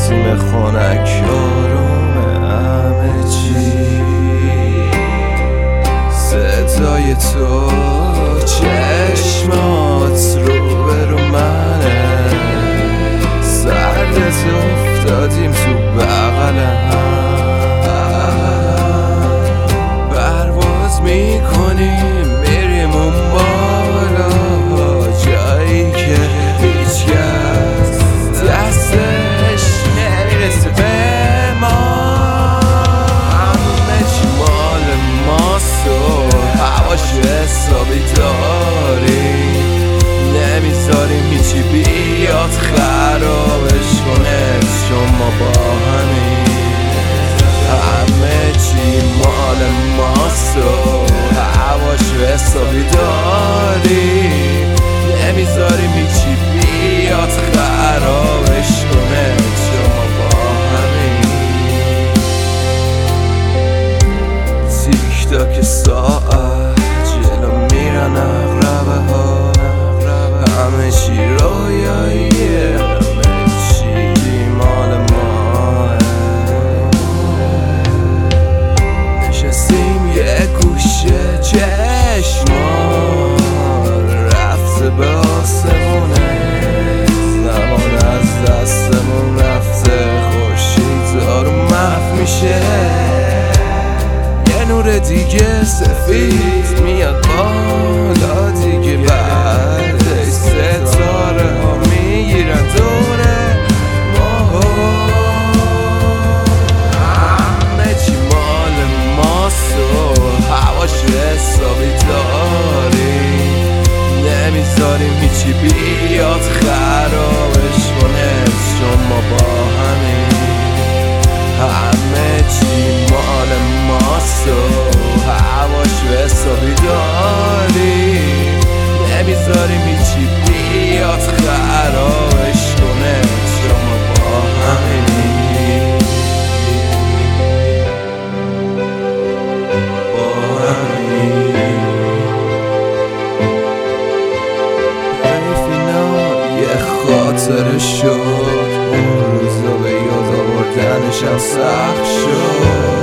نسیم خنک آروم همه چی، صدای تو چشمات رو برو منه، سردت افتادیم تو بغل هم، پرواز میکنیم میریم اون بالا، جایی که هیچ کس دستش نمیرسه به ما. همه چی مال ماست و هواش حسابی داریم، نمیذاریم هیچی بیاد خرابش کنه، چون ما با همین. همه چی مال ماست و هواش حسابی داریم، نمیذاریم هیچی بیاد خرابش کنه، چون ما با همین. تیک تاک ساعت جلو میرن عقربه ها، همه چی رویاییه، همه چی مال ماه. نشستیم یه گوشه چشما رفته به آسمونه، زمان از دستمون رفته، خورشید دارو محو میشه، یه نور دیگه سفید میاد بالا دیگه، بعدش ستاره ها میگیرن دوره ما. همه چی مال ماست و هواش حسابی داریم، نمیذاریم هیچی بیاد خرابش کنه، چون ما با همین. همه چی مال ماست و هواش حسابی داریم، نمیذاریم هیچی بیاد خرابش کنه، چون ما با همین. با همین حیفینا یه خاطره شد، اون روزا به یاد آوردنشم سخت شد.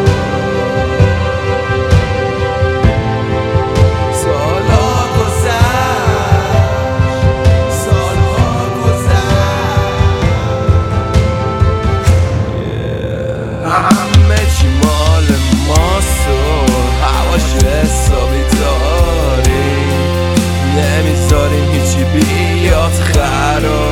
همه چی مال ماست و هواش حسابی داریم، نمیذاریم هیچی بیاد خراب